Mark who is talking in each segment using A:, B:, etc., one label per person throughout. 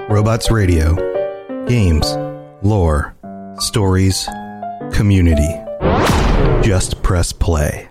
A: Robots Radio. Games, lore, stories, community. Just press play.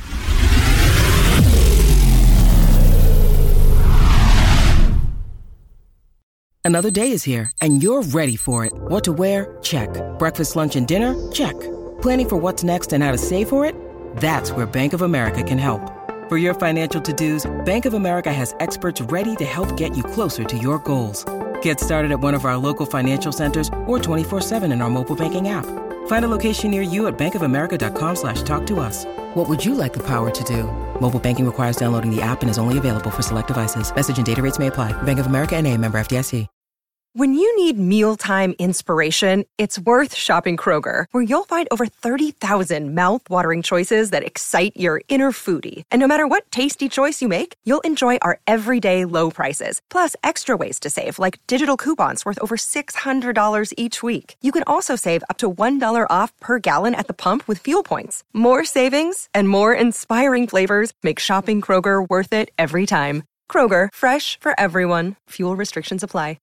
B: Another day is here, and you're ready for it. What to wear? Check. Breakfast, lunch, and dinner? Check. Planning for what's next and how to save for it? That's where Bank of America can help. For your financial to-dos, Bank of America has experts ready to help get you closer to your goals. Get started at one of our local financial centers or 24/7 in our mobile banking app. Find a location near you at bankofamerica.com/talktous. What would you like the power to do? Mobile banking requires downloading the app and is only available for select devices. Message and data rates may apply. Bank of America N.A., member FDIC.
C: When you need mealtime inspiration, it's worth shopping Kroger, where you'll find over 30,000 mouth-watering choices that excite your inner foodie. And no matter what tasty choice you make, you'll enjoy our everyday low prices, plus extra ways to save, like digital coupons worth over $600 each week. You can also save up to $1 off per gallon at the pump with fuel points. More savings and more inspiring flavors make shopping Kroger worth it every time. Kroger, fresh for everyone. Fuel restrictions apply.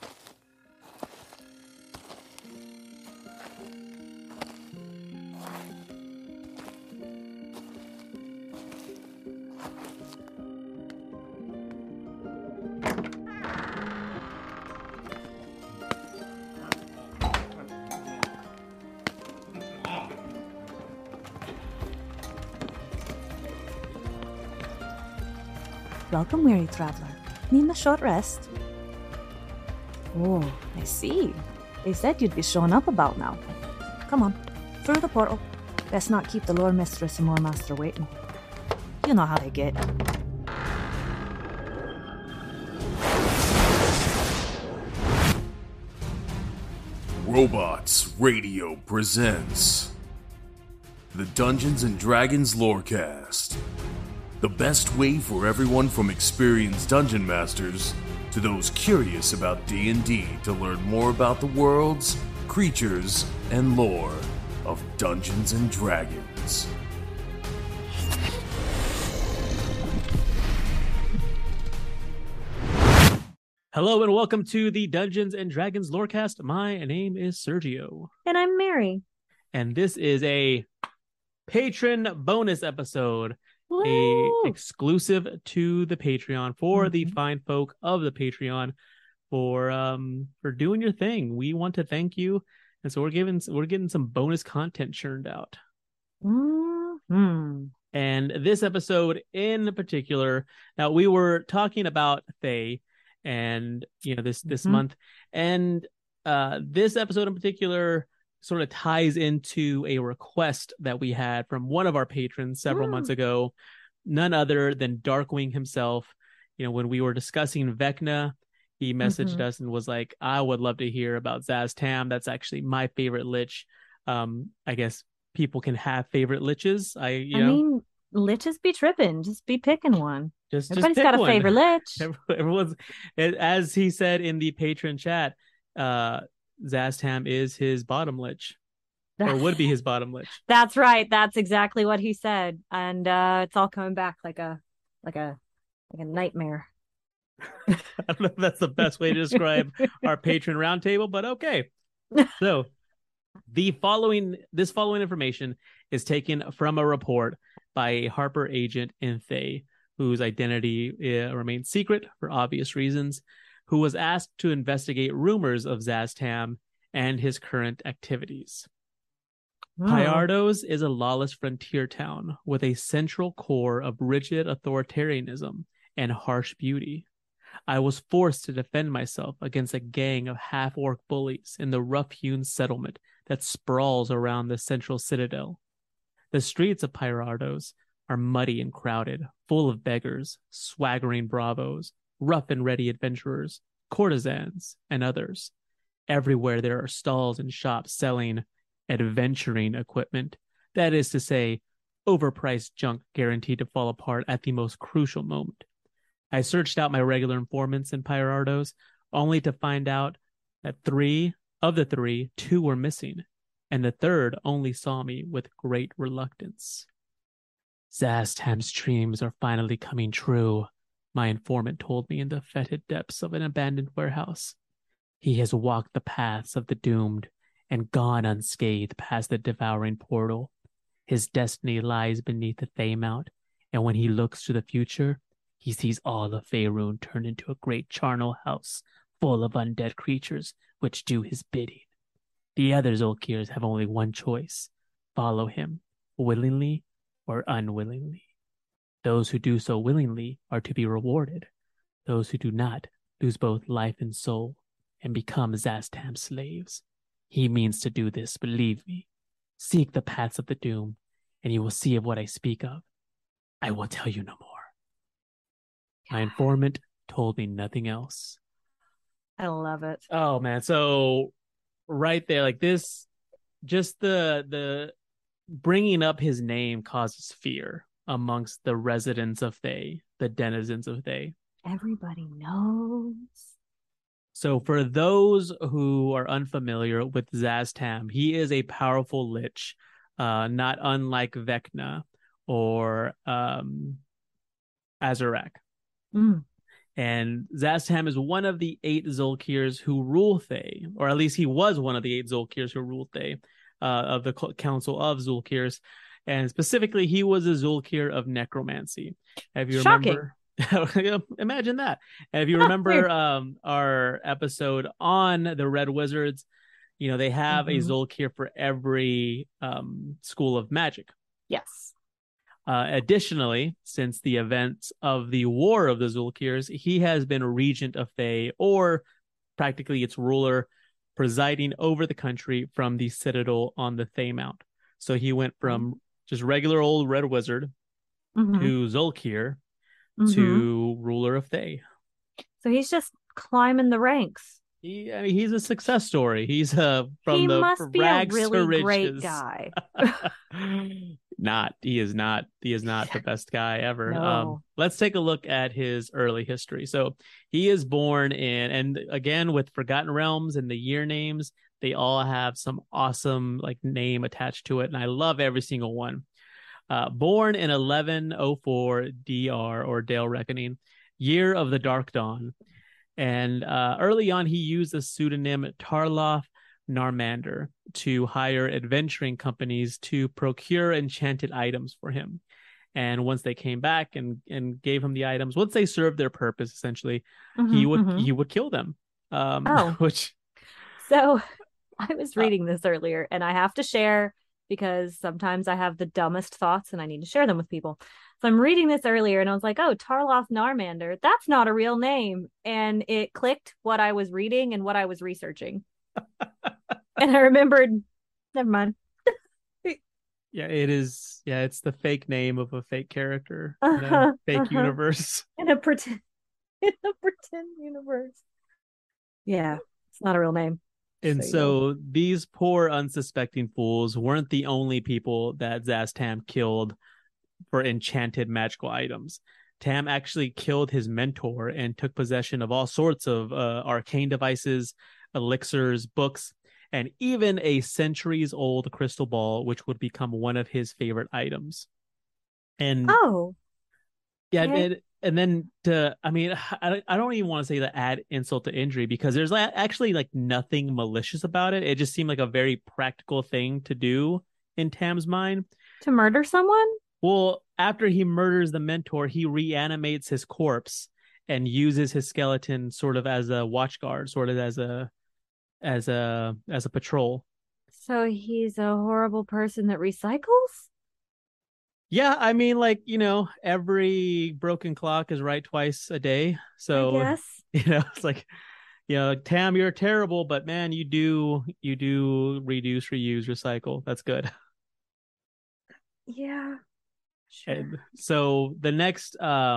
D: Welcome, weary traveler. Need a short rest? Oh, I see. They said you'd be showing up about now. Come on, through the portal. Best not keep the lore mistress and lore master waiting. You know how they get.
E: Robots Radio presents the Dungeons & Dragons Lorecast. The best way for everyone from experienced dungeon masters to those curious about D&D to learn more about the worlds, creatures, and lore of Dungeons & Dragons.
F: Hello and welcome to the Dungeons & Dragons Lorecast. My name is Sergio.
D: And I'm Mary.
F: And this is a patron bonus episode.
D: Woo!
F: A exclusive to the Patreon for the fine folk of the Patreon for doing your thing. We want to thank you, and so we're getting some bonus content churned out.
D: Mm-hmm.
F: And this episode in particular, now we were talking about Faye, and this month, and this episode in particular sort of ties into a request that we had from one of our patrons several months ago, none other than Darkwing himself. When we were discussing Vecna, he messaged us and was like, I would love to hear about Zaz Tam. That's actually my favorite lich. I guess people can have favorite liches. I mean,
D: liches be tripping. Just be picking one. Everybody's
F: just
D: got
F: one.
D: A favorite lich.
F: Everyone's, as he said in the patron chat, Zaz Tam is his bottom lich, or would be his bottom lich.
D: That's right. That's exactly what he said, and it's all coming back like a nightmare.
F: I don't know if that's the best way to describe our patron roundtable, but okay. So, this following information is taken from a report by a Harper agent in Thay, whose identity remains secret for obvious reasons, who was asked to investigate rumors of Zaz Tam and his current activities. Pyardos is a lawless frontier town with a central core of rigid authoritarianism and harsh beauty. I was forced to defend myself against a gang of half-orc bullies in the rough-hewn settlement that sprawls around the central citadel. The streets of Pyardos are muddy and crowded, full of beggars, swaggering bravos, rough and ready adventurers, courtesans, and others. Everywhere there are stalls and shops selling adventuring equipment. That is to say, overpriced junk guaranteed to fall apart at the most crucial moment. I searched out my regular informants in Pyardos, only to find out that 3 of the 3, 2 were missing, and the third only saw me with great reluctance. Zaz Tam's dreams are finally coming true, my informant told me in the fetid depths of an abandoned warehouse. He has walked the paths of the doomed and gone unscathed past the devouring portal. His destiny lies beneath the Thaymount, and when he looks to the future, he sees all of Faerun turned into a great charnel house full of undead creatures which do his bidding. The other Zulkirs have only one choice: follow him, willingly or unwillingly. Those who do so willingly are to be rewarded. Those who do not lose both life and soul and become Zastam's slaves. He means to do this, believe me. Seek the paths of the doom, and you will see of what I speak of. I will tell you no more. My informant told me nothing else.
D: I love it.
F: Oh man, so right there, like this, just the bringing up his name causes fear amongst the residents of Thay, the denizens of Thay.
D: Everybody knows.
F: So for those who are unfamiliar with Zastam, he is a powerful lich, not unlike Vecna or Azarak.
D: Mm.
F: And Zastam is one of the 8 Zulkirs who rule Thay, or at least he was one of the 8 Zulkirs who ruled Thay, of the Council of Zulkirs. And specifically, he was a Zulkir of necromancy. Have you remember? Imagine that. And if you remember our episode on the Red Wizards, you know, they have a Zulkir for every school of magic.
D: Yes.
F: Additionally, since the events of the War of the Zulkirs, he has been regent of Thay, or practically its ruler, presiding over the country from the Citadel on the Thaymount. So he went from just regular old Red Wizard to Zulkir to ruler of Thay.
D: So he's just climbing the ranks.
F: He's a success story. He's from
D: he
F: the
D: must be
F: rags
D: a
F: to
D: really
F: riches.
D: great guy.
F: He is not the best guy ever.
D: No.
F: Let's take a look at his early history. So he is born in, and again with Forgotten Realms and the year names, they all have some awesome like name attached to it, and I love every single one. Born in 1104 DR, or Dale Reckoning, year of the Dark Dawn. And early on, he used the pseudonym Tarloth Narmander to hire adventuring companies to procure enchanted items for him. And once they came back and gave him the items, once they served their purpose, essentially, he would kill them.
D: So I was reading this earlier, and I have to share because sometimes I have the dumbest thoughts and I need to share them with people. So I'm reading this earlier and I was like, oh, Tarloth Narmander, that's not a real name. And it clicked what I was reading and what I was researching. And I remembered, never mind.
F: Yeah, it is. Yeah, it's the fake name of a fake character in a fake universe.
D: In a pretend universe. Yeah, it's not a real name.
F: And so these poor unsuspecting fools weren't the only people that Zastam killed for enchanted magical items. Tam actually killed his mentor and took possession of all sorts of arcane devices, elixirs, books, and even a centuries-old crystal ball, which would become one of his favorite items. And and then I don't even want to say to add insult to injury, because there's actually like nothing malicious about it. It just seemed like a very practical thing to do in Tam's mind.
D: To murder someone?
F: Well, after he murders the mentor, he reanimates his corpse and uses his skeleton sort of as a watchguard, sort of as a patrol.
D: So he's a horrible person that recycles?
F: Yeah, I mean, like, you know, every broken clock is right twice a day. So,
D: I guess.
F: You know, it's like, you know, Tam, you're terrible, but man, you do reduce, reuse, recycle. That's good.
D: Yeah. Sure.
F: And so the next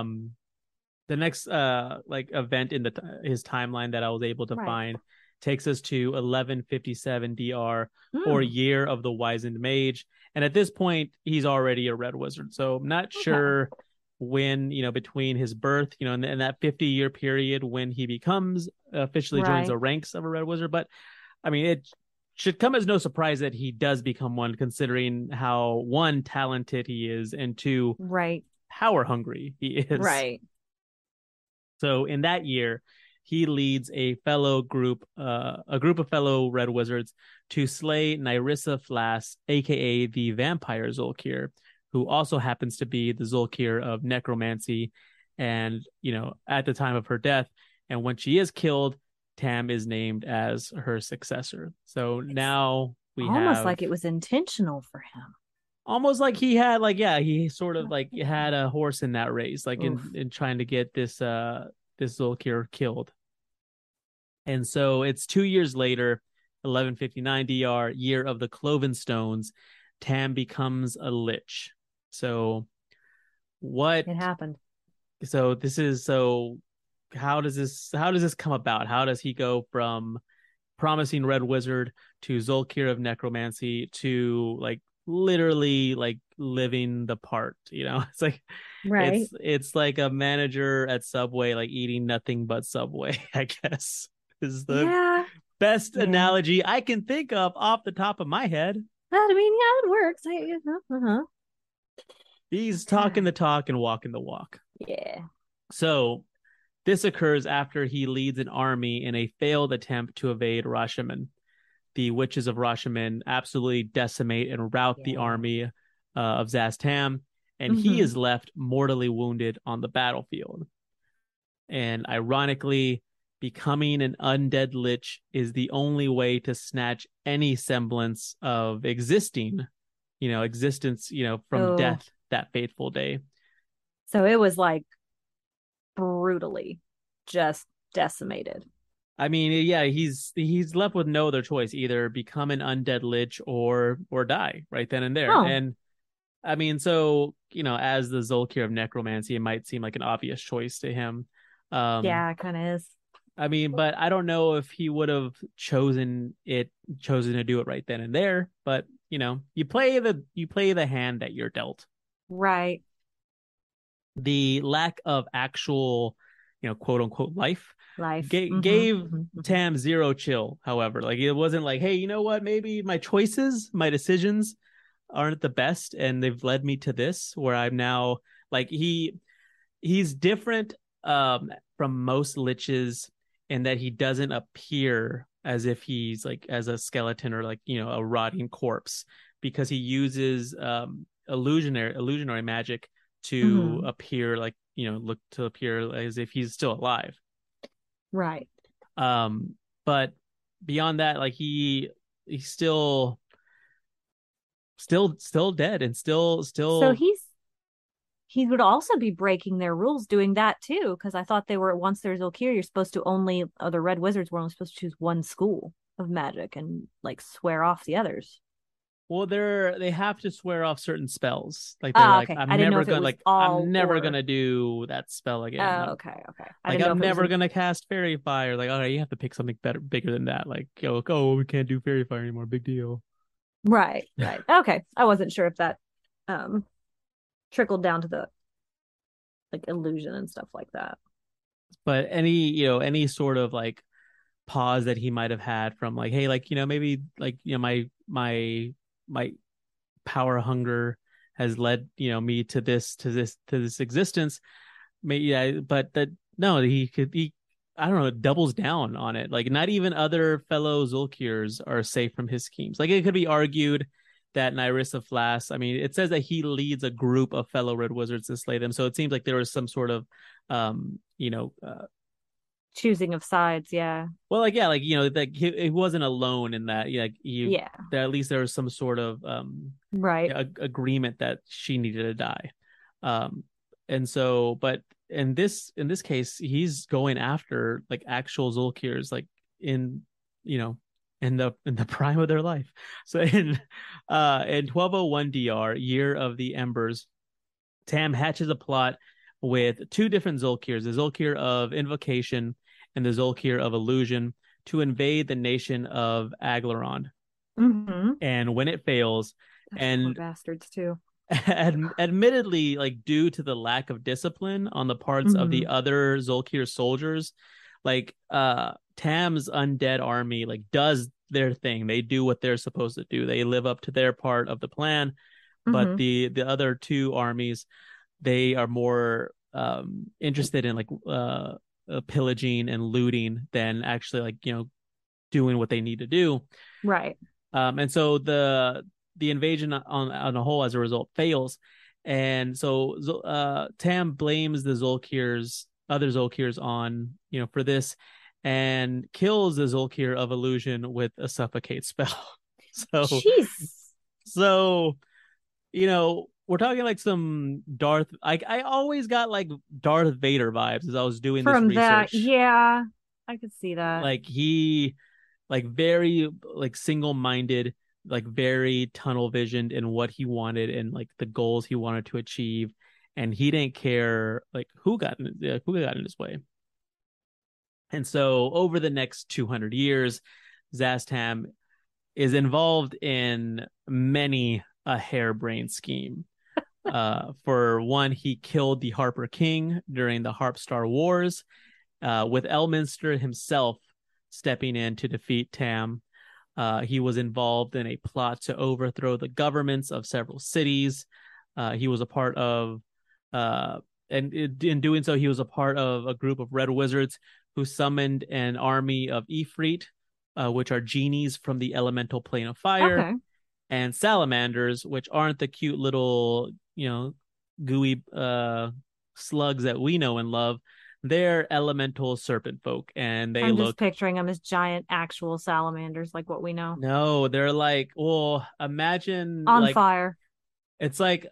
F: like event in his timeline that I was able to find takes us to 1157 DR, or Year of the Wizened Mage. And at this point, he's already a Red Wizard. So I'm not sure when, you know, between his birth, you know, in that 50-year period when he becomes officially joins the ranks of a Red Wizard. But I mean, it should come as no surprise that he does become one, considering how, one, talented he is, and two, power hungry he is.
D: Right.
F: So in that year, he leads a group of fellow Red Wizards to slay Nyrissa Flass, aka the Vampire Zolkir, who also happens to be the Zolkir of necromancy, and at the time of her death, and when she is killed, Tam is named as her successor. So now we
D: almost like it was intentional for him.
F: Almost like he had he sort of had a horse in that race, in trying to get this Zolkir killed. And so it's 2 years later, 1159 DR, year of the Cloven Stones, Tam becomes a lich. So what
D: happened?
F: So how does this come about? How does he go from promising Red Wizard to Zolkir of necromancy to literally living the part? It's like,
D: right,
F: it's like a manager at Subway eating nothing but Subway, I guess, is the best analogy I can think of off the top of my head.
D: I mean, it works.
F: He's talking the talk and walking the walk.
D: Yeah.
F: So this occurs after he leads an army in a failed attempt to evade Rashomon. The witches of Rashomon absolutely decimate and rout the army of Zastam, and he is left mortally wounded on the battlefield. And ironically, becoming an undead lich is the only way to snatch any semblance of existence, from death that fateful day.
D: So it was brutally just decimated.
F: I mean, he's left with no other choice: either become an undead lich or die right then and there.
D: Oh.
F: And I mean, so as the Zolkir of necromancy, it might seem like an obvious choice to him.
D: It kind of is.
F: I mean, but I don't know if he would have chosen to do it right then and there. But you play the hand that you're dealt.
D: Right.
F: The lack of actual, quote unquote life gave Tam zero chill. However, it wasn't like, hey, you know what? Maybe my decisions aren't the best, and they've led me to this where I'm now he's different from most liches in that he doesn't appear as if he's as a skeleton or a rotting corpse, because he uses illusionary magic to appear look to appear as if he's still alive.
D: Right.
F: But beyond that, he's still dead and still.
D: So he would also be breaking their rules doing that too, because I thought they were, once there's Zolkir, you're supposed to the Red Wizards were only supposed to choose one school of magic and swear off the others.
F: Well, they have to swear off certain spells.
D: Okay.
F: I'm never gonna do that spell again.
D: Oh, okay.
F: I'm never gonna cast Fairy Fire. You have to pick something bigger than that. We can't do Fairy Fire anymore. Big deal.
D: Right. Okay. I wasn't sure if that trickled down to the illusion and stuff like that.
F: But any sort of pause that he might have had from hey, maybe my power hunger has led me to this existence. Maybe, but that no, he I don't know, doubles down on it. Not even other fellow Zolkirs are safe from his schemes. It could be argued that Nyrissa Flass, I mean, it says that he leads a group of fellow Red Wizards to slay them. So it seems like there was some sort of
D: choosing of sides. Yeah.
F: Well, he wasn't alone in that. At least there was some sort of agreement that she needed to die. And so, but in this case, he's going after actual Zolkirs, in the prime of their life. So in 1201 DR, year of the Embers, Tam hatches a plot with two different Zolkirs, the Zolkir of Invocation and the Zolkir of Illusion, to invade the nation of Aglarond. And when it fails,
D: poor bastards too.
F: Admittedly, due to the lack of discipline on the parts of the other Zolkir soldiers, Tam's undead army does their thing. They do what they're supposed to do. They live up to their part of the plan. But the other two armies, they are more interested in pillaging and looting than actually like doing what they need to do.
D: Right.
F: And so the invasion on a whole as a result fails, and so Tam blames the other Zolkirs on for this, and kills the Zolkir of illusion with a suffocate spell.
D: Jeez.
F: So we're talking like some I always got like Darth Vader vibes as I was doing
D: From
F: this research.
D: that, yeah, I could see that.
F: Like he like very like single-minded, like very tunnel visioned in what he wanted and like the goals he wanted to achieve, and he didn't care like who got in his way. And so over the next 200 years, Zastam is involved in many a harebrained scheme. For one, he killed the Harper King during the Harpstar Wars, with Elminster himself stepping in to defeat Tam. He was involved in a plot to overthrow the governments of several cities. He was a part of, and in doing so, he was a part of a group of red wizards who summoned an army of Ifrit, which are genies from the elemental plane of fire, and salamanders, which aren't the cute little, gooey slugs that we know and love. They're elemental serpent folk, and I'm just
D: picturing them as giant actual salamanders, like what we know.
F: No, they're like, well, imagine
D: on fire.
F: It's like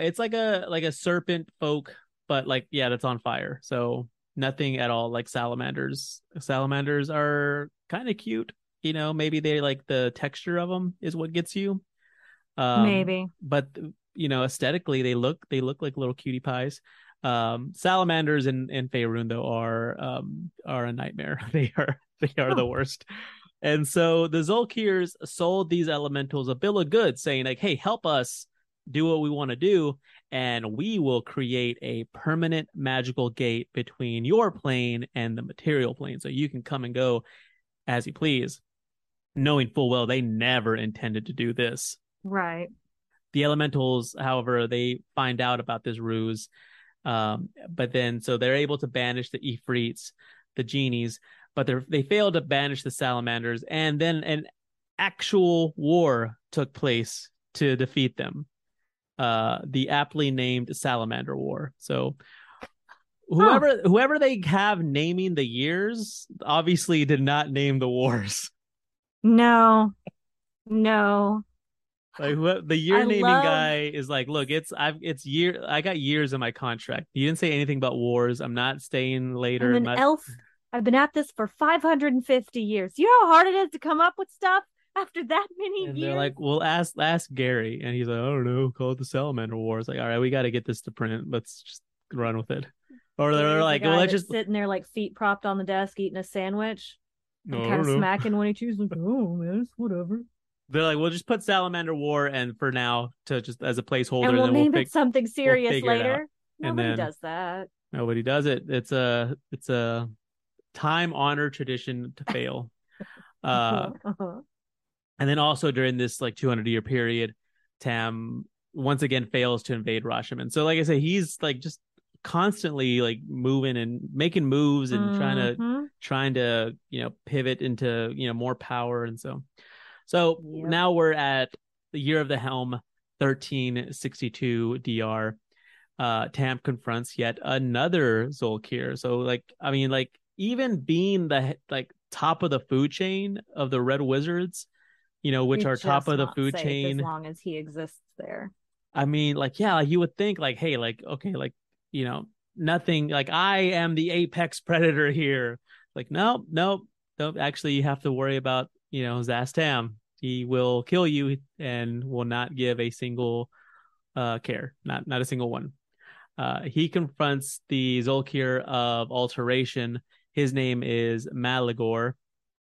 F: a serpent folk, but like that's on fire. So nothing at all like salamanders. Salamanders are kind of cute, maybe they like the texture of them is what gets you.
D: Maybe,
F: but aesthetically they look like little cutie pies. Salamanders in Faerun though are a nightmare. They are the worst. And so the Zolkirs sold these elementals a bill of goods saying like, hey, help us do what we want to do, and we will create a permanent magical gate between your plane and the material plane, so you can come and go as you please, knowing full well they never intended to do this.
D: Right.
F: The elementals, however, they find out about this ruse. But then so they're able to banish the Ifrits, the genies, but they failed to banish the salamanders, and then an actual war took place to defeat them. The aptly named Salamander War. So whoever they have naming the years obviously did not name the wars.
D: No.
F: Like the year naming guy is like, look, I got years in my contract. You didn't say anything about wars. I'm not staying later.
D: I'm an elf. I've been at this for 550 years. You know how hard it is to come up with stuff after that many years?
F: They're like, well, ask Gary. And he's like, I don't know, call it the Salamander War. It's like, all right, we got to get this to print. Let's just run with it. Or they're like, well, let's just
D: sitting there like feet propped on the desk eating a sandwich. And kind of smacking when he chooses, like, oh man, it's whatever.
F: They're like, we'll just put Salamander War, and for now, to just as a placeholder,
D: and we'll name it something serious later. Nobody does that.
F: Nobody does it. It's a time-honored tradition to fail. And then also during this like 200-year period, Tam once again fails to invade Rashomon. So like I say, he's like just constantly like moving and making moves and trying to pivot into more power. And so now we're at the year of the helm, 1362 DR. Tam confronts yet another Zolkir. So like, I mean, like even being the like top of the food chain of the Red Wizards, which are top of the food chain,
D: as long as he exists there.
F: I mean, like, yeah, like you would think like, hey, like, okay, like, nothing, like I am the apex predator here. Like, no, actually you have to worry about, Zastam. He will kill you and will not give a single care, not a single one. He confronts the Zolkir of Alteration. His name is Malagor.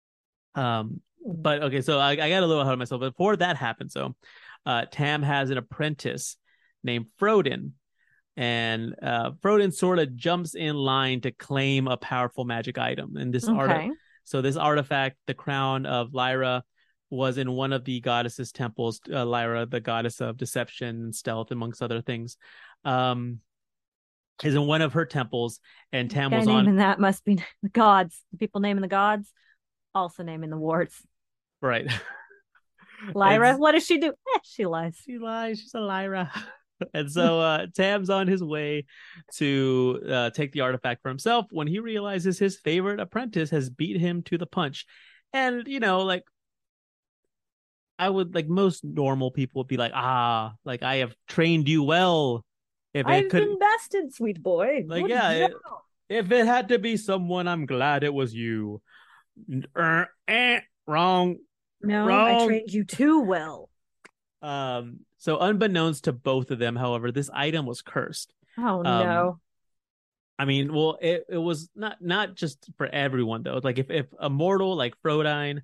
F: But okay, so I got a little ahead of myself. Before that happened, Tam has an apprentice named Frodin, and Frodin sort of jumps in line to claim a powerful magic item. And this this artifact, the crown of Lyra, was in one of the goddess's temples. Lyra, the goddess of deception and stealth, amongst other things. is in one of her temples, and Tam
D: Guy
F: was
D: naming
F: on.
D: that must be the gods. The people naming the gods, also naming the wards.
F: Right.
D: Lyra,
F: It's-
D: what does she do? She lies.
F: She lies. She's a Lyra. And so Tam's on his way to take the artifact for himself when he realizes his favorite apprentice has beat him to the punch. And, you know, like, I would, like, most normal people would be like, like, I have trained you well. If it
D: I've
F: could,
D: been bested, sweet boy.
F: like,
D: Good
F: yeah,
D: job.
F: if it had to be someone, I'm glad it was you. Wrong.
D: No,
F: Wrong.
D: I trained you too well.
F: So unbeknownst to both of them, however, this item was cursed.
D: Oh no.
F: I mean, well, it was not just for everyone though. Like if a mortal like Frodin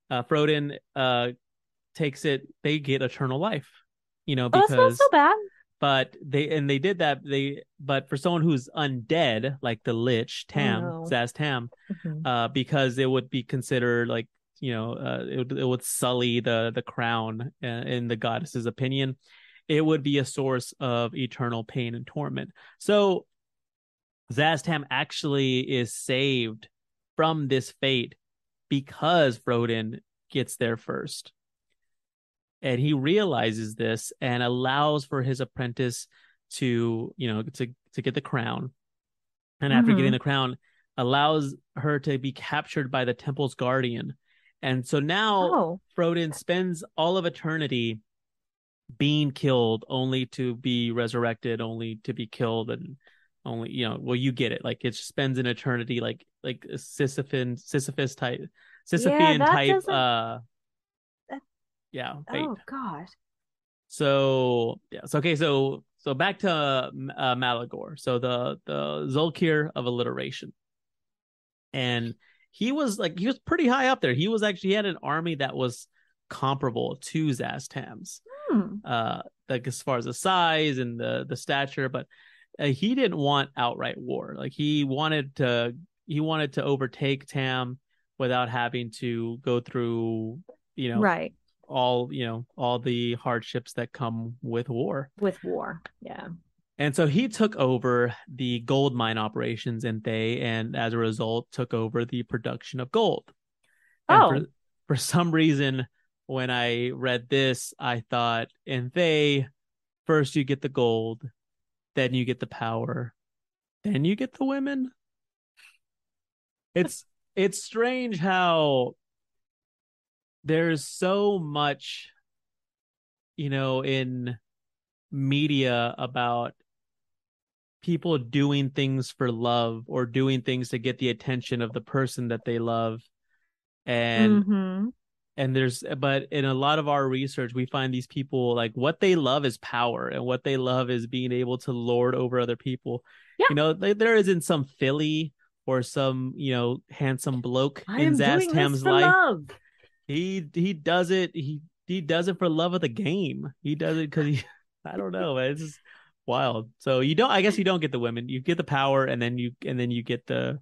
F: takes it, they get eternal life. You know,
D: Oh, that's not
F: because
D: so bad.
F: but they did that. But for someone who's undead, like the Lich Tam,
D: no.
F: Zaz Tam,
D: Mhm.
F: because it would be considered like, you know, it would sully the crown in the goddess's opinion. It would be a source of eternal pain and torment. So Zaz Tam actually is saved from this fate because Frodin gets there first. And he realizes this and allows for his apprentice to, you know, to get the crown. And after getting the crown, allows her to be captured by the temple's guardian. And so now Frodin spends all of eternity being killed, only to be resurrected, only to be killed, and only, you know, well, you get it. Like it spends an eternity like a Sisyphus type, Sisyphean type. Fate.
D: Oh God.
F: So okay. So back to Malagor. So the Zulkir of alliteration, and he was pretty high up there. He had an army that was comparable to Zaz Tam's, like as far as the size and the stature, but he didn't want outright war. Like he wanted to overtake Tam without having to go through, you know,
D: right,
F: all the hardships that come with war.
D: Yeah.
F: And so he took over the gold mine operations in Thay, and as a result took over the production of gold. And for some reason, when I read this, I thought, in Thay, first you get the gold, then you get the power, then you get the women. It's strange how there's so much, you know, in media about people doing things for love or doing things to get the attention of the person that they love. And but in a lot of our research, we find these people, like, what they love is power, and what they love is being able to lord over other people. Yeah. You know, there isn't some filly or some, you know, handsome bloke in Zaz Tam's life. Love. He does it. He does it for love of the game. He does it because I don't know, man. It's just wild. So I guess you don't get the women. You get the power, and then you get the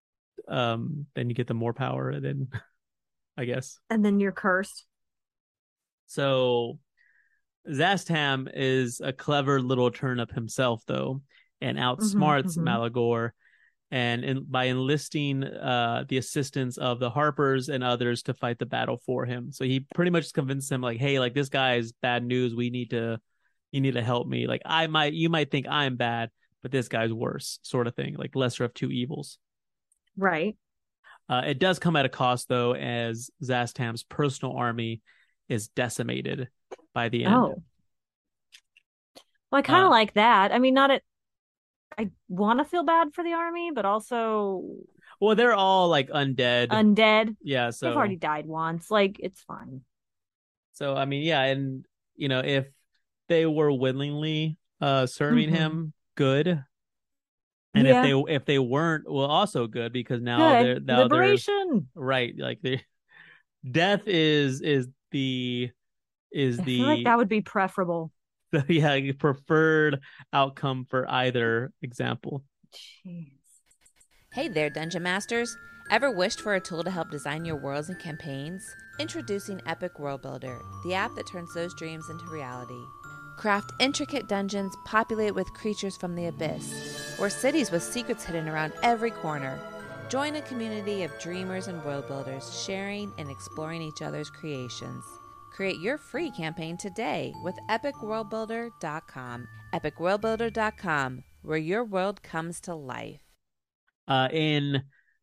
F: more power, and then I guess.
D: And then you're cursed.
F: So Zaz Tam is a clever little turnip himself, though, and outsmarts Malagor, and by enlisting the assistance of the Harpers and others to fight the battle for him. So he pretty much convinced him, like, hey, like, this guy is bad news. You need to help me. Like, you might think I'm bad, but this guy's worse, sort of thing, like lesser of two evils.
D: Right.
F: It does come at a cost, though, as Zaz Tam's personal army is decimated by the end.
D: Oh. Well, I kind of like that. I mean, I want to feel bad for the army, but also...
F: Well, they're all, like, undead. Yeah, so...
D: They've already died once. Like, it's fine.
F: So, I mean, yeah, and, you know, if they were willingly serving him, good. And if they weren't, well, also good, because now they're
D: liberation.
F: Right, like death is the I feel
D: like that would be preferable.
F: Preferred outcome for either example.
D: Jeez.
G: Hey there, Dungeon Masters. Ever wished for a tool to help design your worlds and campaigns? Introducing Epic World Builder, the app that turns those dreams into reality. Craft intricate dungeons populated with creatures from the abyss, or cities with secrets hidden around every corner. Join a community of dreamers and world builders sharing and exploring each other's creations. Create your free campaign today with epicworldbuilder.com. epicworldbuilder.com, where your world comes to life.
F: In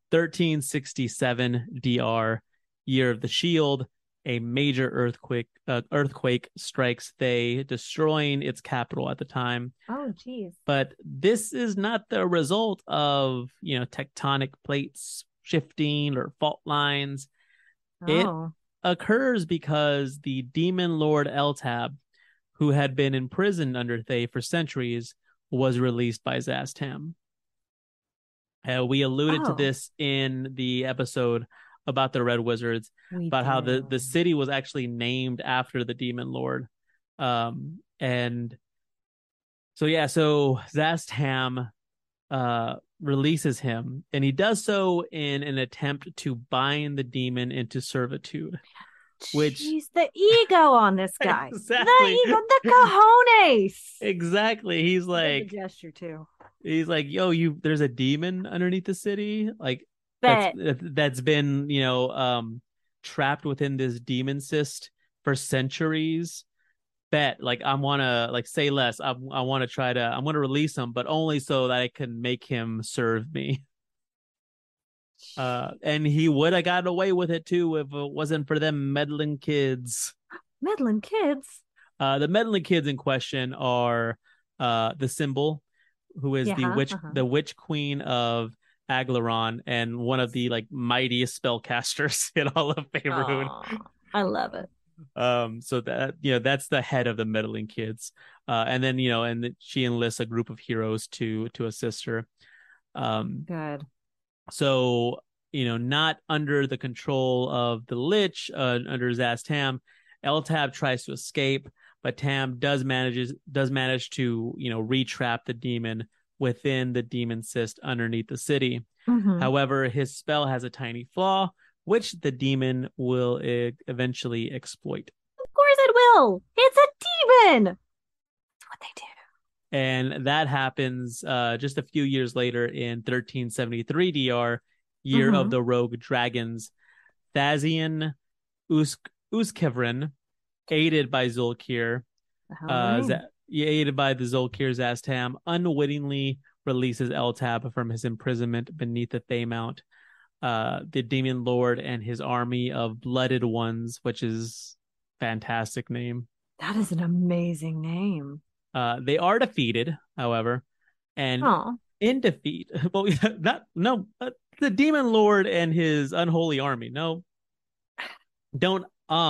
F: 1367 DR, Year of the Shield, a major earthquake strikes Thay, destroying its capital at the time.
D: Oh, geez.
F: But this is not the result of, tectonic plates shifting or fault lines. It occurs because the demon lord Eltab, who had been imprisoned under Thay for centuries, was released by Zastam. We alluded to this in the episode about the Red Wizards, about how the city was actually named after the demon lord. And so Zastam releases him, and he does so in an attempt to bind the demon into servitude.
D: Jeez, the ego on this guy.
F: Exactly.
D: The ego, the cojones.
F: Exactly. He's like,
D: the gesture too.
F: He's like, yo, there's a demon underneath the city, like
D: Bet.
F: that's been, trapped within this demon cyst for centuries. Bet, like, I want to, like, say less. I want to I'm going to release him, but only so that I can make him serve me. And he would have gotten away with it too if it wasn't for them meddling kids.
D: Meddling kids?
F: The meddling kids in question are the Symbol, who is the witch queen of Aglaron and one of the mightiest spellcasters in all of Faerun.
D: I love it.
F: So that that's the head of the meddling kids, and then she enlists a group of heroes to assist her.
D: Good. So
F: not under the control of the Lich, under Zastam, Eltab tries to escape, but Tam does manage to retrap the demon within the demon cyst underneath the city.
D: Mm-hmm.
F: However, his spell has a tiny flaw, which the demon will eventually exploit.
D: Of course it will. It's a demon. That's what they do.
F: And that happens just a few years later in 1373 DR, Year of the Rogue Dragons. Thazian Uskevrin, aided by Zulkir, aided by the Zulkir Zastam, unwittingly releases Eltab from his imprisonment beneath the Thaymount. The Demon Lord and his army of Blooded Ones, which is a fantastic name.
D: That is an amazing name.
F: They are defeated, however, and in defeat, the Demon Lord and his unholy army. No, don't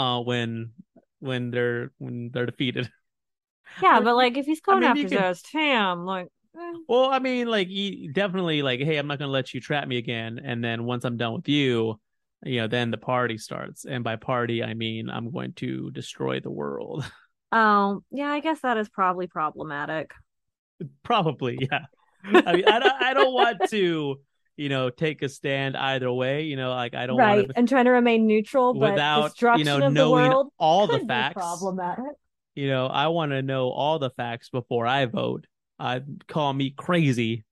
F: when they're defeated.
D: Yeah, but if he's going after Zastam,
F: well, I mean, he definitely hey, I'm not gonna let you trap me again, and then once I'm done with you, then the party starts, and by party I mean I'm going to destroy the world.
D: Oh, yeah, I guess that is probably problematic.
F: Probably, yeah. I mean, I don't want to, take a stand either way. I don't want to,
D: and trying to remain neutral, but
F: without
D: destruction of
F: knowing
D: the world
F: all
D: could
F: the facts.
D: Be problematic.
F: I want to know all the facts before I vote. Call me crazy.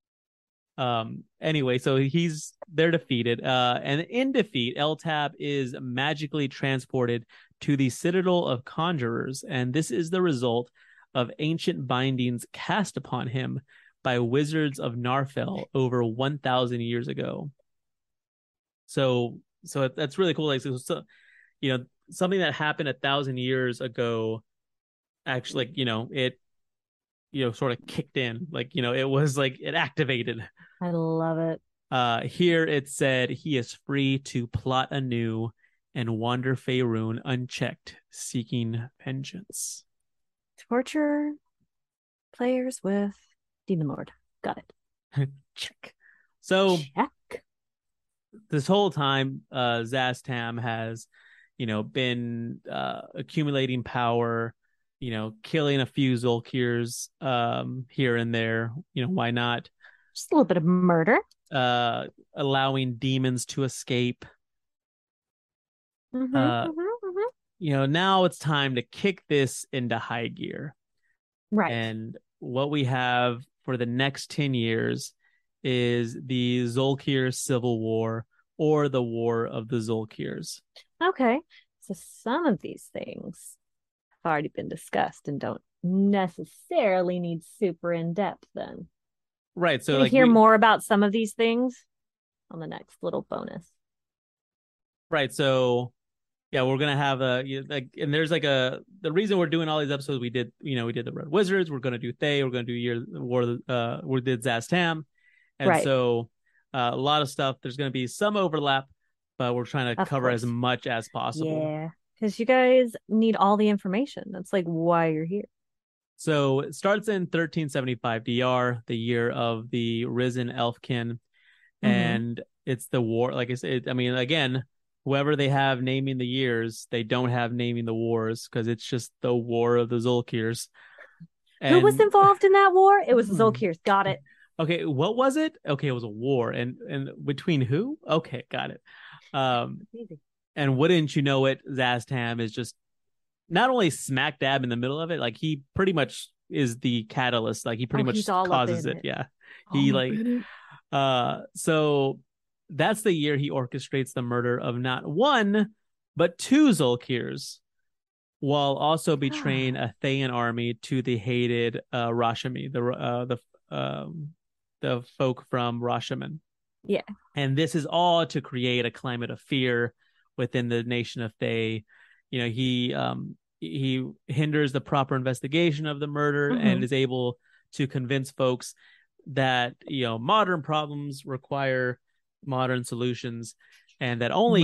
F: Anyway, so they're defeated. And in defeat, Eltab is magically transported to the Citadel of Conjurers, and this is the result of ancient bindings cast upon him by wizards of Narfell over 1,000 years ago. So that's really cool. Something that happened 1,000 years ago, actually, it sort of kicked in, it was it activated.
D: I love it.
F: Here it said he is free to plot anew and wander Faerun unchecked, seeking vengeance.
D: Torture players with Demon Lord. Got it.
F: Check. So
D: check.
F: This whole time, Zastam has, been accumulating power, killing a few Zulkirs here and there. Why not?
D: Just a little bit of murder.
F: Allowing demons to escape. Now it's time to kick this into high gear.
D: Right.
F: And what we have for the next 10 years is the Zolkir Civil War, or the War of the Zolkirs.
D: Okay. So some of these things have already been discussed and don't necessarily need super in-depth then.
F: Right. So
D: Can we hear more about some of these things on the next little bonus?
F: Right. So yeah, we're gonna have and there's the reason we're doing all these episodes. We did the Red Wizards. We're gonna do Thay. We're gonna do we did Zastam, and
D: Right.
F: so a lot of stuff. There's gonna be some overlap, but we're trying to cover as much as possible.
D: Yeah, because you guys need all the information. That's like why you're here.
F: So it starts in 1375 DR, the year of the Risen Elfkin, and it's the war. Like I said, I mean, again, whoever they have naming the years, they don't have naming the wars because it's just the War of the Zolkirs.
D: Who was involved in that war? It was the Zolkirs. Got it.
F: Okay, what was it? Okay, it was a war, and between who? Okay, got it. And wouldn't you know it, Zastam is just not only smack dab in the middle of it, like he pretty much is the catalyst. Like he pretty much causes it. Yeah, so that's the year he orchestrates the murder of not one but two Zolkirs, while also betraying a Thayan army to the hated Rashami, the folk from Rashaman.
D: Yeah.
F: And this is all to create a climate of fear within the nation of Thay. You know, he hinders the proper investigation of the murder and is able to convince folks that, you know, modern problems require modern solutions, and that only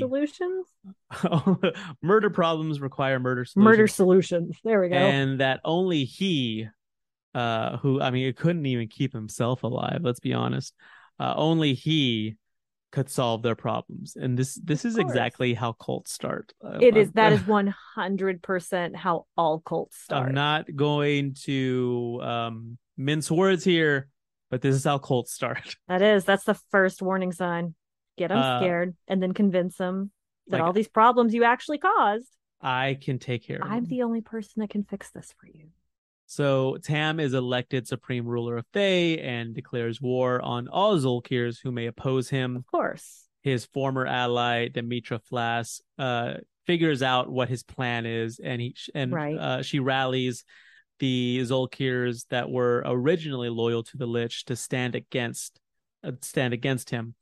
F: murder problems require murder solutions.
D: Murder solutions. There we go.
F: And that only he, who, I mean, it couldn't even keep himself alive, let's be honest. Only he could solve their problems. And this is exactly how cults start.
D: That is 100% how all cults start.
F: I'm not going to mince words here, but this is how cults start.
D: That's the first warning sign. Get them scared and then convince them that all these problems you actually caused,
F: I can take care of.
D: I'm the only person that can fix this for you.
F: So Tam is elected supreme ruler of Thay and declares war on all Zolkirs who may oppose him.
D: Of course.
F: His former ally, Demetra Flass, figures out what his plan is, and she rallies the Zolkirs that were originally loyal to the Lich to stand against him.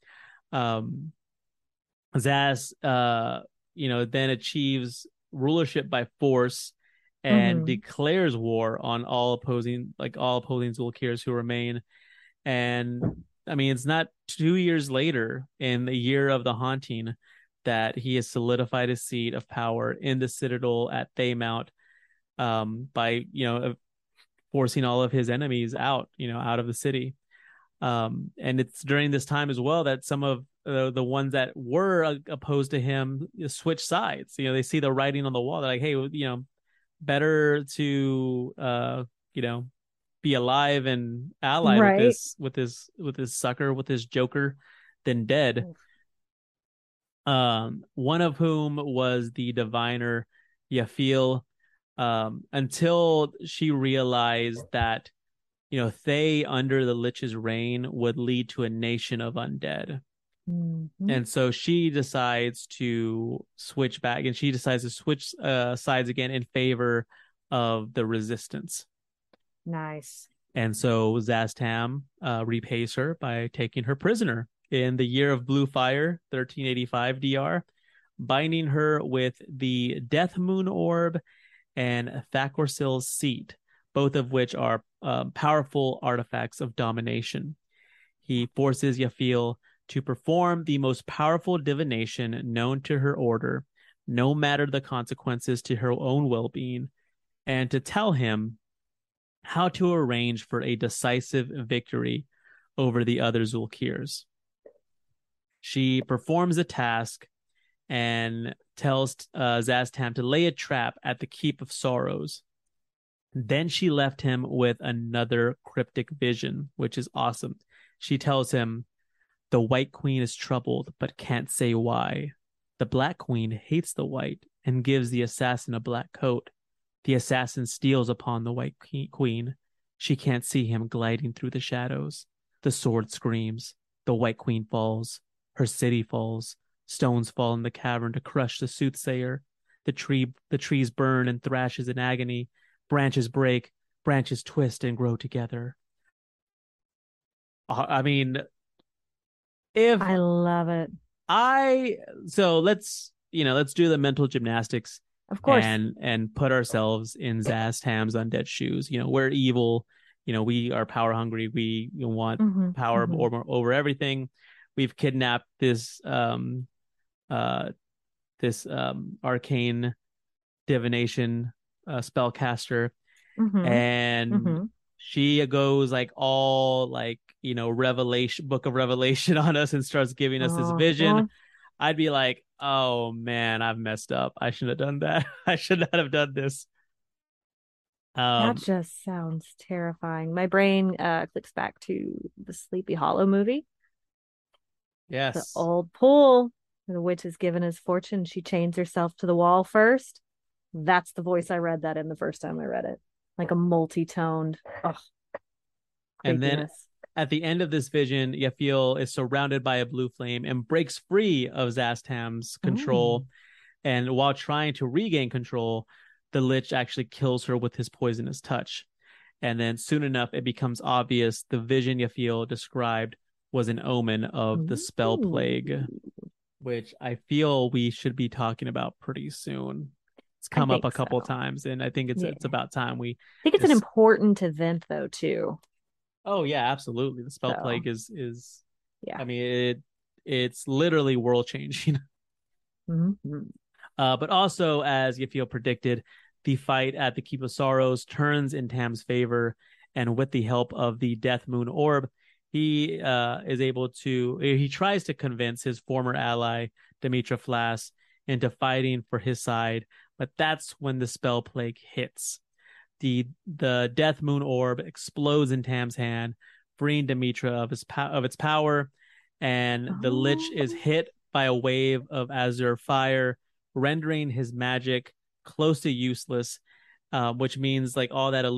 F: Zaz, then achieves rulership by force and declares war on all opposing Zolkirs who remain. And I mean, it's not 2 years later, in the year of the haunting, that he has solidified his seat of power in the Citadel at Thaymount, by forcing all of his enemies out of the city. And it's during this time as well that some of the ones that were opposed to him switch sides. They see the writing on the wall. They're like, hey, better to be alive and allied with this sucker, with this joker, than dead. One of whom was the diviner Yafiel, until she realized that Thay under the Lich's reign would lead to a nation of undead. And so she decides to switch back, and she decides to switch sides again in favor of the resistance.
D: Nice.
F: And so Zastam repays her by taking her prisoner in the year of Blue Fire, 1385 DR, binding her with the Death Moon Orb and Thakorsil's Seat, both of which are powerful artifacts of domination. He forces Yafiel to perform the most powerful divination known to her order, no matter the consequences to her own well-being, and to tell him how to arrange for a decisive victory over the other Zolkirs. She performs the task and tells Zastam to lay a trap at the Keep of Sorrows. Then she left him with another cryptic vision, which is awesome. She tells him, the White Queen is troubled, but can't say why. The Black Queen hates the white and gives the assassin a black coat. The assassin steals upon the White Queen. She can't see him gliding through the shadows. The sword screams. The White Queen falls. Her city falls. Stones fall in the cavern to crush the soothsayer. The trees burn and thrashes in agony. Branches break. Branches twist and grow together. I mean, if
D: I love it.
F: let's do the mental gymnastics,
D: Of course.
F: and put ourselves in Zastam's undead shoes. We're evil. We are power hungry. We want power over everything. We've kidnapped this arcane divination spellcaster, and she goes like all like Revelation, Book of Revelation on us and starts giving us this vision. I'd be like, oh man, I've messed up. I shouldn't have done that. I should not have done this.
D: That just sounds terrifying. My brain clicks back to the Sleepy Hollow movie.
F: Yes.
D: The old pool. The witch is given his fortune. She chains herself to the wall first. That's the voice I read that in the first time I read it. Like a multi-toned. Ugh.
F: And then at the end of this vision, Yafiel is surrounded by a blue flame and breaks free of Zastam's control. And while trying to regain control, the Lich actually kills her with his poisonous touch. And then soon enough, it becomes obvious the vision Yafiel described was an omen of the spell plague, which I feel we should be talking about pretty soon. It's come up a couple times, and I think it's about time we.
D: I think it's an important event, though, too.
F: Oh yeah, absolutely. The spell plague is yeah. I mean, it's literally world changing. But also, as Yafiel predicted, the fight at the Keep of Sorrows turns in Tam's favor, and with the help of the Death Moon Orb, he is able to. He tries to convince his former ally Demetra Flass into fighting for his side, but that's when the spell plague hits. The Death Moon Orb explodes in Tam's hand, freeing Demetra of its power, and the Lich is hit by a wave of azure fire, rendering his magic close to useless, which means like all that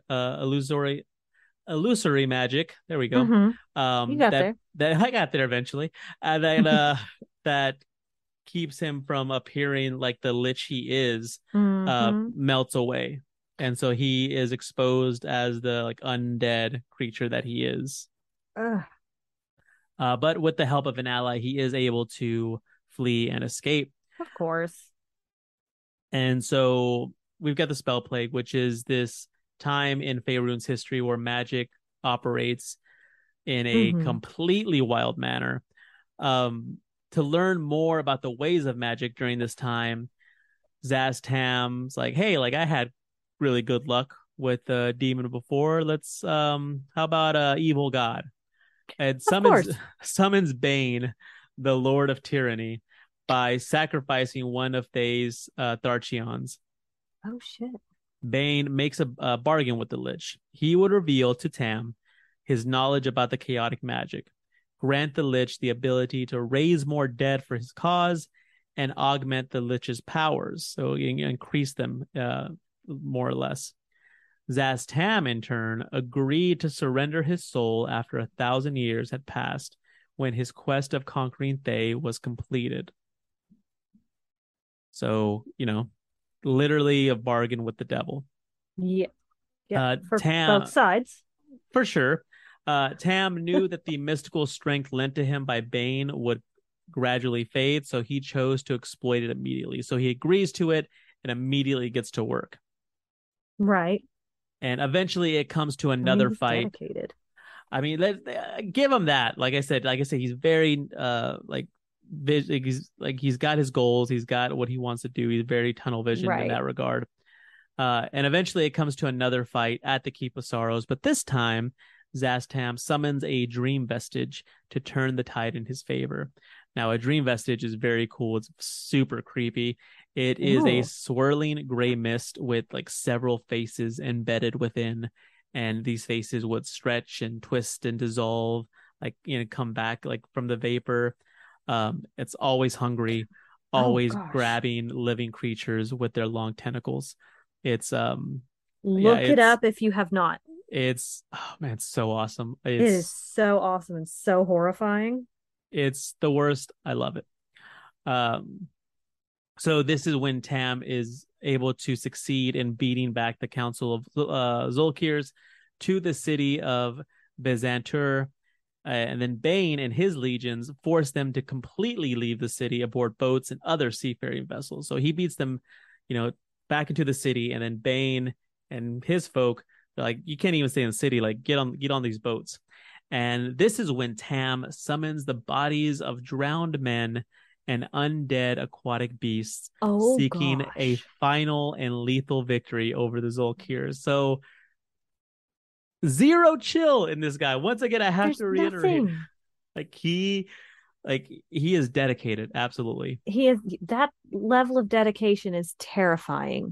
F: illusory magic. There we go.
D: You got there.
F: That I got there eventually. And then that keeps him from appearing like the Lich he is, melts away. And so he is exposed as the like undead creature that he is. But with the help of an ally, he is able to flee and escape.
D: Of course.
F: And so we've got the spell plague, which is this time in Faerun's history where magic operates in a completely wild manner. To learn more about the ways of magic during this time, Zastam's like, hey, like I had really good luck with the demon before. Let's how about evil god? And summons Bane, the Lord of Tyranny, by sacrificing one of Thay's Tharchions.
D: Oh shit.
F: Bane makes a bargain with the Lich. He would reveal to Tam his knowledge about the chaotic magic, grant the Lich the ability to raise more dead for his cause, and augment the Lich's powers, so increase them more or less. Zastam, in turn, agreed to surrender his soul after 1,000 years had passed, when his quest of conquering Thay was completed. So, literally a bargain with the devil.
D: Yeah. For
F: Tam,
D: both sides.
F: For sure. Tam knew that the mystical strength lent to him by Bane would gradually fade, so he chose to exploit it immediately. So he agrees to it and immediately gets to work.
D: Right.
F: And eventually it comes to another fight.
D: Dedicated.
F: I mean, give him that. Like I said, he's very he's got his goals. He's got what he wants to do. He's very tunnel vision in that regard. And eventually it comes to another fight at the Keep of Sorrows. But this time, Zastam summons a dream vestige to turn the tide in his favor. Now, a dream vestige is very cool. It's super creepy. It is a swirling gray mist with like several faces embedded within. And these faces would stretch and twist and dissolve, like, come back like from the vapor. It's always hungry, always grabbing living creatures with their long tentacles. It's
D: look it up if you have not.
F: It's oh man, it's so awesome.
D: It is so awesome and so horrifying.
F: It's the worst. I love it. So this is when Tam is able to succeed in beating back the Council of Zolkirs to the city of Byzantur. And then Bane and his legions force them to completely leave the city aboard boats and other seafaring vessels. So he beats them, back into the city, and then Bane and his folk, they're like, you can't even stay in the city. Like, get on these boats. And this is when Tam summons the bodies of drowned men and undead aquatic beasts, seeking a final and lethal victory over the Zolkirs. So zero chill in this guy. Once again, I have to reiterate, he is dedicated. Absolutely.
D: He is. That level of dedication is terrifying.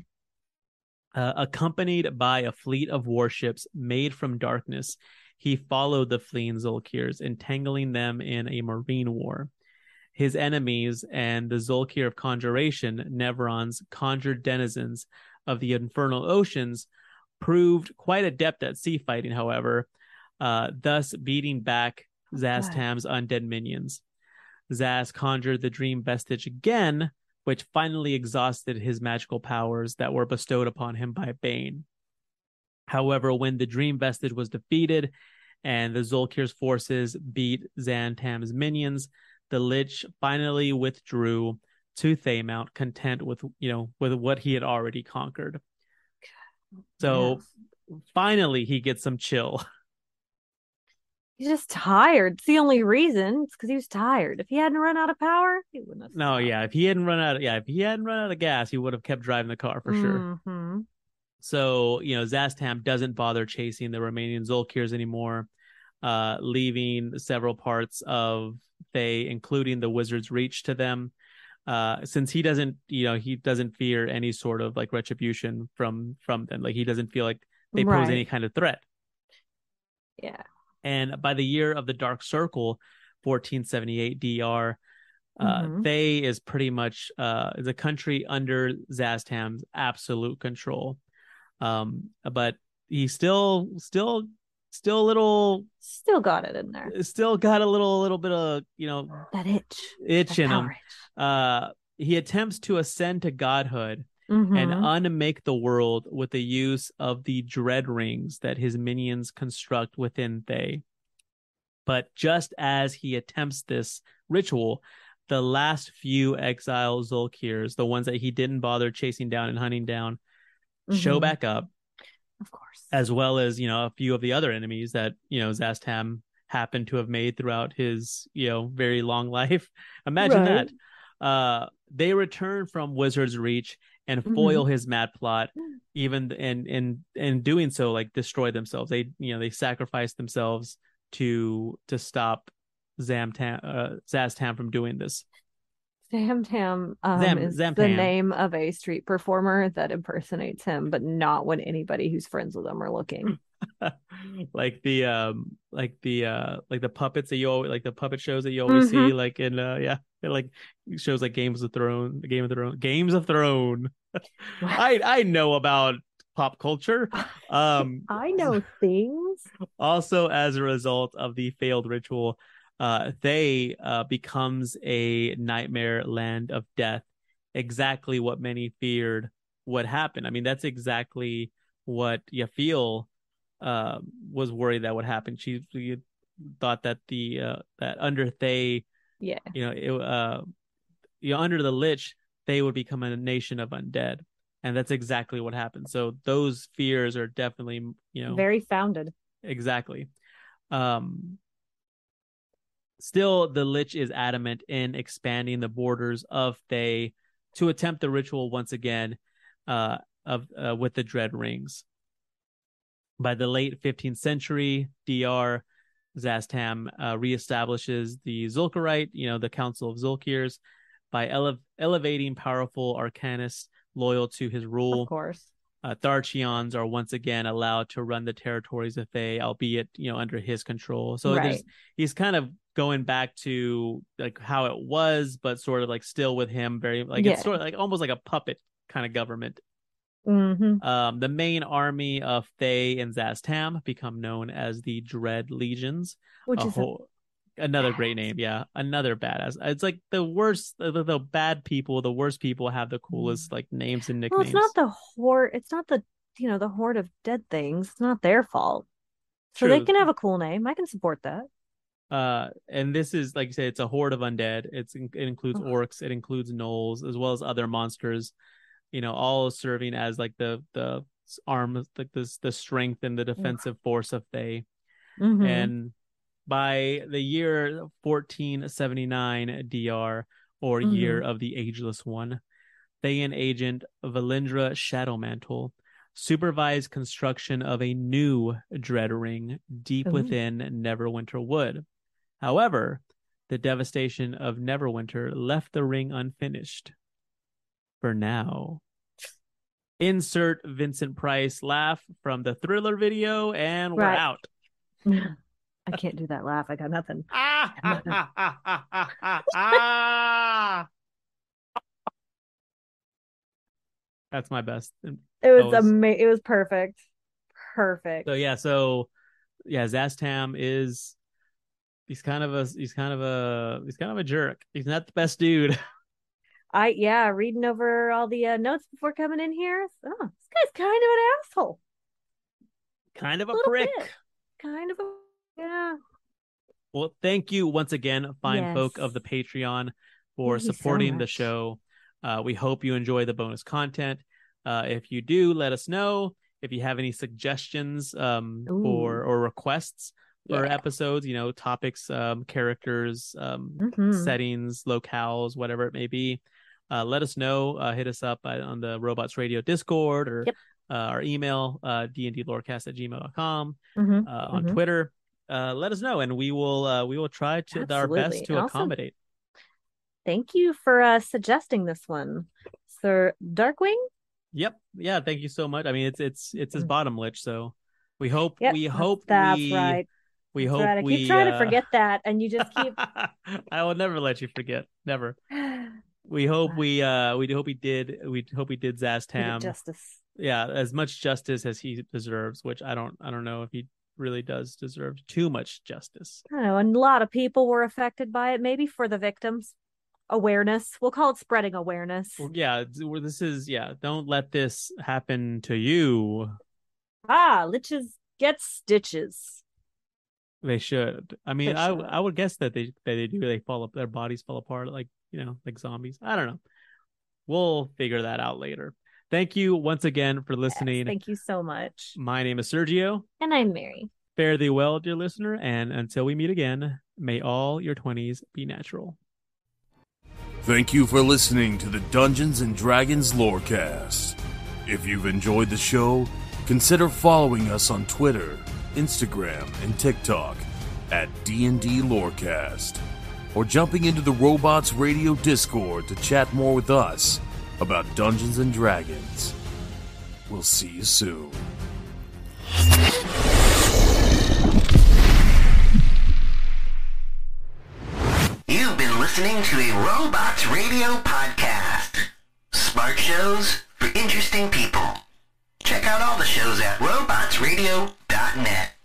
F: Accompanied by a fleet of warships made from darkness, he followed the fleeing Zolkirs, entangling them in a marine war. His enemies and the Zolkir of Conjuration, Neverons, conjured denizens of the infernal oceans, proved quite adept at sea fighting, however, thus beating back Zastam's undead minions. Zaz conjured the Dream Vestige again, which finally exhausted his magical powers that were bestowed upon him by Bane. However, when the Dream Vestige was defeated and the Zolkir's forces beat Zastam's minions, the Lich finally withdrew to Thaymount, content with what he had already conquered. So finally he gets some chill.
D: He's just tired. It's the only reason. It's because he was tired. If he hadn't run out of power, he wouldn't have.
F: No, yeah. If he hadn't run out of gas, he would have kept driving the car for sure.
D: Mm-hmm.
F: So, Zastam doesn't bother chasing the remaining Zolkirs anymore, leaving several parts of Thay, including the Wizard's Reach, to them. Since he doesn't fear any sort of like retribution from them. Like, he doesn't feel like they pose any kind of threat.
D: Yeah.
F: And by the year of the Dark Circle, 1478 DR, Thay is pretty much is a country under Zastam's absolute control. But he's still a little,
D: still got it in there.
F: Still got a little bit of
D: that
F: itch in him. He attempts to ascend to godhood and unmake the world with the use of the dread rings that his minions construct within Thay. But just as he attempts this ritual, the last few exile Zolkirs, the ones that he didn't bother chasing down and hunting down, show back up.
D: Of course.
F: As well as, a few of the other enemies that, Zastam happened to have made throughout his, very long life. Imagine that. They return from Wizard's Reach and foil his mad plot, even in doing so, like, destroy themselves. They sacrifice themselves to stop Zastam from doing this.
D: Zamtam is the name of a street performer that impersonates him, but not when anybody who's friends with him are looking.
F: like the puppets that you always, like the puppet shows that you always see, like in like shows like Games of Thrones. I know about pop culture.
D: I know things.
F: Also, as a result of the failed ritual, Thay becomes a nightmare land of death. Exactly what many feared would happen. I mean, that's exactly what Yafiel was worried that would happen. She thought that that under Thay, under the Lich, Thay would become a nation of undead, and that's exactly what happened. So those fears are definitely
D: very founded.
F: Exactly. Still, the Lich is adamant in expanding the borders of Thay to attempt the ritual once again, with the Dread Rings. By the late 15th century, DR, Zastam reestablishes the Zulkarite, the Council of Zolkirs, by elevating powerful arcanists loyal to his rule.
D: Of course.
F: Tharchions are once again allowed to run the territories of Thay, albeit under his control. So he's kind of going back to like how it was, but sort of like still with him. Very like it's sort of like almost like a puppet kind of government.
D: Mm-hmm.
F: The main army of Thay and Zastam become known as the Dread Legions.
D: Which is
F: another great name. Yeah, another badass. It's like the worst, the bad people, the worst people have the coolest like names and nicknames.
D: Well, it's not the horde. It's not the the horde of dead things. It's not their fault. So
F: True.
D: they can have a cool name. I can support that.
F: And this is, like you say, it's a horde of undead. It includes orcs, it includes gnolls, as well as other monsters. All serving as like the arm, like the strength and the defensive force of Thay.
D: Mm-hmm.
F: And by the year 1479 DR, or Year of the Ageless One, Thayan agent Valindra Shadowmantle supervised construction of a new dread ring deep within Neverwinter Wood. However, the devastation of Neverwinter left the ring unfinished. For now. Insert Vincent Price laugh from the Thriller video, and we're out.
D: I can't do that laugh. I got nothing.
F: That's my best.
D: It was amazing. It was perfect. Perfect.
F: So Zastam is he's kind of a jerk. He's not the best dude.
D: Reading over all the notes before coming in here. Oh, this guy's kind of an asshole.
F: Kind of a prick.
D: Bit. Kind of a
F: Well, thank you once again, fine folk of the Patreon, for supporting the show. We hope you enjoy the bonus content. If you do, let us know. If you have any suggestions or requests for episodes, topics, characters, settings, locales, whatever it may be, let us know. Hit us up on the Robots Radio Discord, or our email, dndlorecast@gmail.com, on Twitter. Let us know, and we will try our best to accommodate.
D: Thank you for suggesting this one, Sir Darkwing.
F: Yep. Yeah. Thank you so much. I mean, it's his bottom lich, so we hope.
D: Yep,
F: we hope
D: that's
F: we.
D: Right.
F: We
D: that's
F: hope
D: right. I
F: we.
D: keep trying to forget that, and you just keep.
F: I will never let you forget. Never. We hope we hope we did Zastam
D: justice.
F: Yeah, as much justice as he deserves, which I don't know if he really does deserve too much justice.
D: I don't know, and a lot of people were affected by it. Maybe for the victims, awareness. We'll call it spreading awareness.
F: Well, yeah, this is don't let this happen to you.
D: Liches get stitches.
F: They should. I mean, I would guess that they do. They fall up. Their bodies fall apart like like zombies. I don't know. We'll figure that out later. Thank you once again for listening.
D: Yes, thank you so much.
F: My name is Sergio.
D: And I'm Mary.
F: Fare thee well, dear listener, and until we meet again, may all your 20s be natural.
E: Thank you for listening to the Dungeons & Dragons Lorecast. If you've enjoyed the show, consider following us on Twitter, Instagram, and TikTok at D&D Lorecast, or jumping into the Robots Radio Discord to chat more with us about Dungeons & Dragons. We'll see you soon.
H: You've been listening to a Robots Radio podcast. Smart shows for interesting people. Check out all the shows at robotsradio.net.